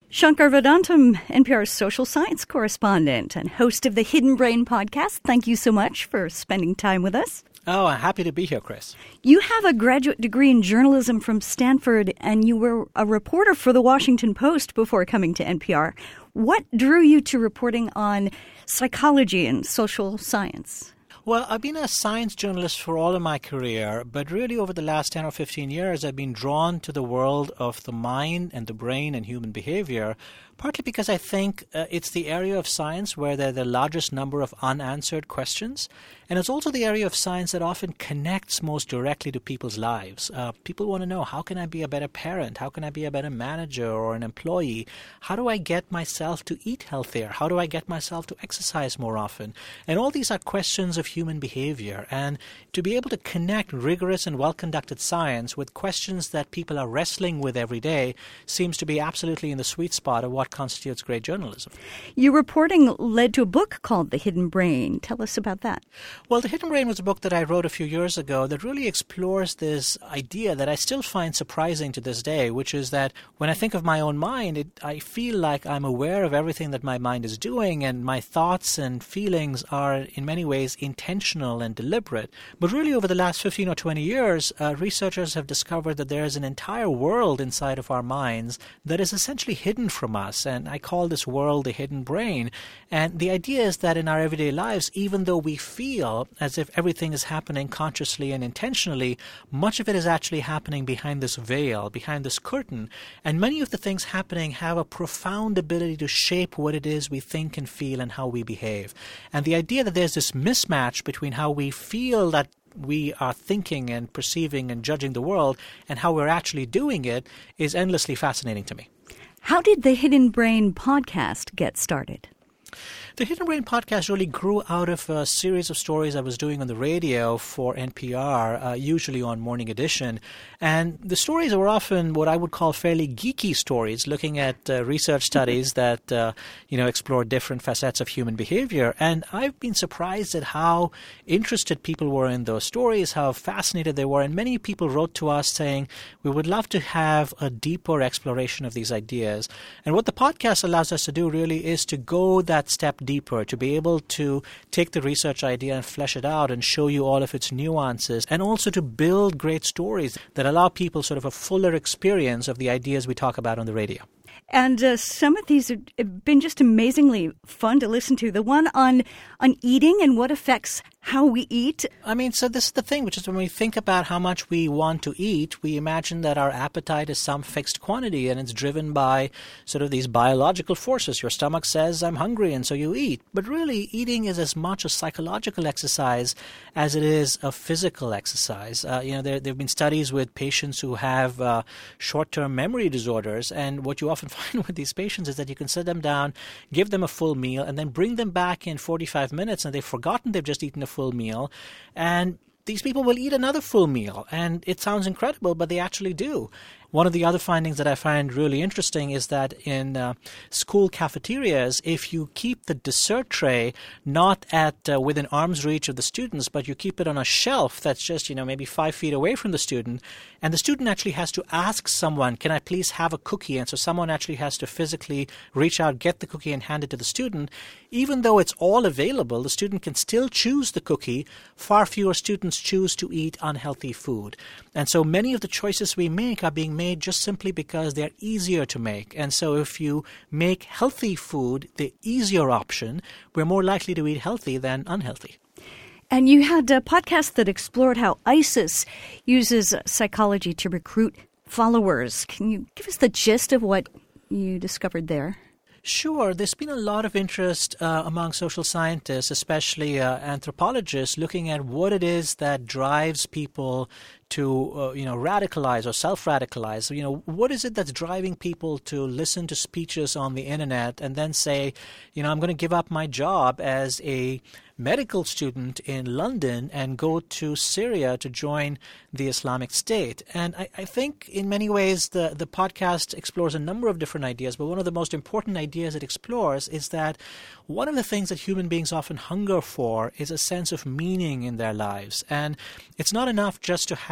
Shankar Vedantam, NPR's social science correspondent and host of the Hidden Brain podcast. Thank you so much for spending time with us. Oh, I'm happy to be here, Chris. You have a graduate degree in journalism from Stanford, and you were a reporter for The Washington Post before coming to NPR. What drew you to reporting on psychology and social science? Well, I've been a science journalist for all of my career, but really over the last 10 or 15 years, I've been drawn to the world of the mind and the brain and human behavior, partly because I think it's the area of science where there are the largest number of unanswered questions. And it's also the area of science that often connects most directly to people's lives. People want to know, how can I be a better parent? How can I be a better manager or an employee? How do I get myself to eat healthier? How do I get myself to exercise more often? And all these are questions of human behavior. And to be able to connect rigorous and well-conducted science with questions that people are wrestling with every day seems to be absolutely in the sweet spot of what constitutes great journalism. Your reporting led to a book called The Hidden Brain. Tell us about that. Well, The Hidden Brain was a book that I wrote a few years ago that really explores this idea that I still find surprising to this day, which is that when I think of my own mind, I feel like I'm aware of everything that my mind is doing, and my thoughts and feelings are in many ways intentional and deliberate. But really over the last 15 or 20 years, researchers have discovered that there is an entire world inside of our minds that is essentially hidden from us, and I call this world the hidden brain. And the idea is that in our everyday lives, even though we feel as if everything is happening consciously and intentionally, much of it is actually happening behind this veil, behind this curtain. And many of the things happening have a profound ability to shape what it is we think and feel and how we behave. And the idea that there's this mismatch between how we feel that we are thinking and perceiving and judging the world and how we're actually doing it is endlessly fascinating to me. How did the Hidden Brain podcast get started? The Hidden Brain podcast really grew out of a series of stories I was doing on the radio for NPR, usually on Morning Edition. And the stories were often what I would call fairly geeky stories, looking at research studies that, explore different facets of human behavior. And I've been surprised at how interested people were in those stories, how fascinated they were. And many people wrote to us saying, we would love to have a deeper exploration of these ideas. And what the podcast allows us to do really is to go that step deeper, to be able to take the research idea and flesh it out and show you all of its nuances, and also to build great stories that allow people sort of a fuller experience of the ideas we talk about on the radio. And some of these have been just amazingly fun to listen to. The one on eating and what affects how we eat. I mean, so this is the thing, which is when we think about how much we want to eat, we imagine that our appetite is some fixed quantity and it's driven by sort of these biological forces. Your stomach says, I'm hungry, and so you eat. But really, eating is as much a psychological exercise as it is a physical exercise. There have been studies with patients who have short-term memory disorders, and what you often find with these patients is that you can sit them down, give them a full meal, and then bring them back in 45 minutes, and they've forgotten they've just eaten a full meal, and these people will eat another full meal. And it sounds incredible, but they actually do. One of the other findings that I find really interesting is that in school cafeterias, if you keep the dessert tray not at within arm's reach of the students, but you keep it on a shelf that's just, maybe 5 feet away from the student, and the student actually has to ask someone, can I please have a cookie? And so someone actually has to physically reach out, get the cookie, and hand it to the student. Even though it's all available, the student can still choose the cookie. Far fewer students choose to eat unhealthy food. And so many of the choices we make are being made just simply because they're easier to make. And so if you make healthy food the easier option, we're more likely to eat healthy than unhealthy. And you had a podcast that explored how ISIS uses psychology to recruit followers. Can you give us the gist of what you discovered there? Sure. There's been a lot of interest among social scientists, especially anthropologists, looking at what it is that drives people to, radicalize or self-radicalize. What is it that's driving people to listen to speeches on the internet and then say, I'm going to give up my job as a medical student in London and go to Syria to join the Islamic State? And I think in many ways the podcast explores a number of different ideas, but one of the most important ideas it explores is that one of the things that human beings often hunger for is a sense of meaning in their lives. And it's not enough just to have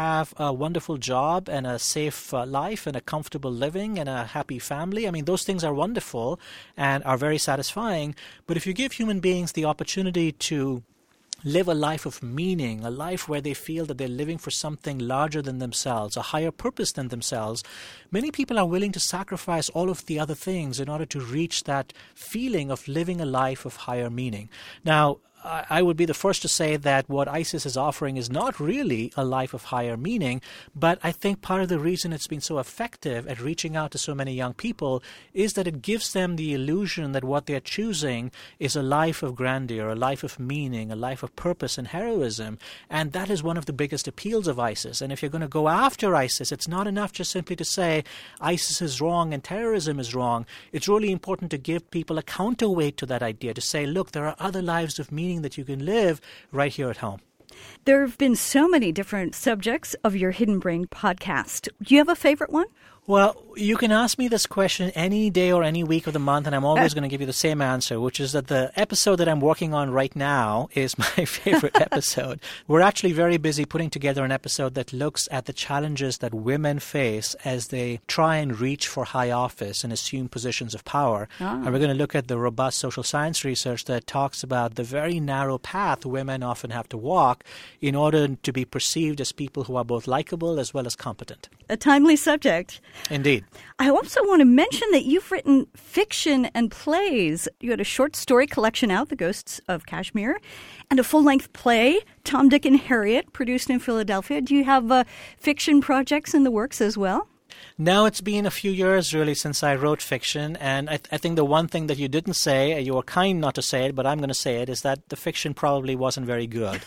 have a wonderful job and a safe life and a comfortable living and a happy family. I mean, those things are wonderful and are very satisfying. But if you give human beings the opportunity to live a life of meaning, a life where they feel that they're living for something larger than themselves, a higher purpose than themselves, many people are willing to sacrifice all of the other things in order to reach that feeling of living a life of higher meaning. Now, I would be the first to say that what ISIS is offering is not really a life of higher meaning, but I think part of the reason it's been so effective at reaching out to so many young people is that it gives them the illusion that what they're choosing is a life of grandeur, a life of meaning, a life of purpose and heroism, and that is one of the biggest appeals of ISIS. And if you're going to go after ISIS, it's not enough just simply to say ISIS is wrong and terrorism is wrong. It's really important to give people a counterweight to that idea, to say, look, there are other lives of meaning that you can live right here at home. There have been so many different subjects of your Hidden Brain podcast. Do you have a favorite one? Well, you can ask me this question any day or any week of the month, and I'm always going to give you the same answer, which is that the episode that I'm working on right now is my favorite episode. We're actually very busy putting together an episode that looks at the challenges that women face as they try and reach for high office and assume positions of power. And we're going to look at the robust social science research that talks about the very narrow path women often have to walk in order to be perceived as people who are both likable as well as competent. A timely subject. Indeed. I also want to mention that you've written fiction and plays. You had a short story collection out, The Ghosts of Kashmir, and a full-length play, Tom, Dick, and Harriet, produced in Philadelphia. Do you have fiction projects in the works as well? Now it's been a few years, really, since I wrote fiction, and I think the one thing that you didn't say, you were kind not to say it, but I'm going to say it, is that the fiction probably wasn't very good.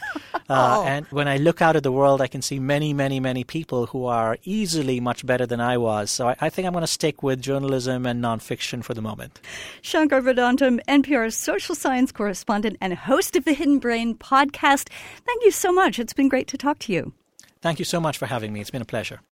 And when I look out at the world, I can see many, many, many people who are easily much better than I was. So I think I'm going to stick with journalism and nonfiction for the moment. Shankar Vedantam, NPR's social science correspondent and host of the Hidden Brain podcast. Thank you so much. It's been great to talk to you. Thank you so much for having me. It's been a pleasure.